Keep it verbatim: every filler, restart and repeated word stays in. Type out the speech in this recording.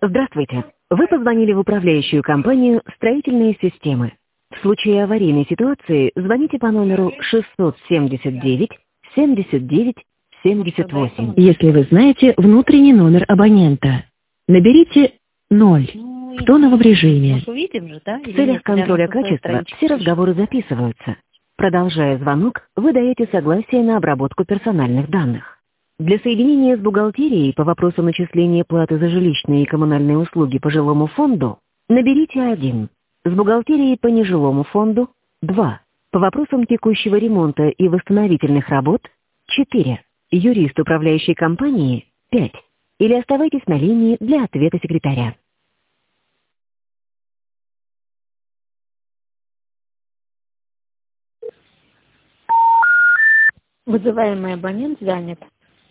Здравствуйте. Вы позвонили в управляющую компанию «Строительные системы». В случае аварийной ситуации звоните по номеру шестьсот семьдесят девять семьдесят девять семьдесят восемь. Если вы знаете внутренний номер абонента, наберите ноль в тоновом режиме. В целях контроля качества все разговоры записываются. Продолжая звонок, вы даете согласие на обработку персональных данных. Для соединения с бухгалтерией по вопросу начисления платы за жилищные и коммунальные услуги по жилому фонду наберите один. С бухгалтерией по нежилому фонду два. По вопросам текущего ремонта и восстановительных работ четыре. Юрист управляющей компании пять. Или оставайтесь на линии для ответа секретаря. Вызываемый абонент занят.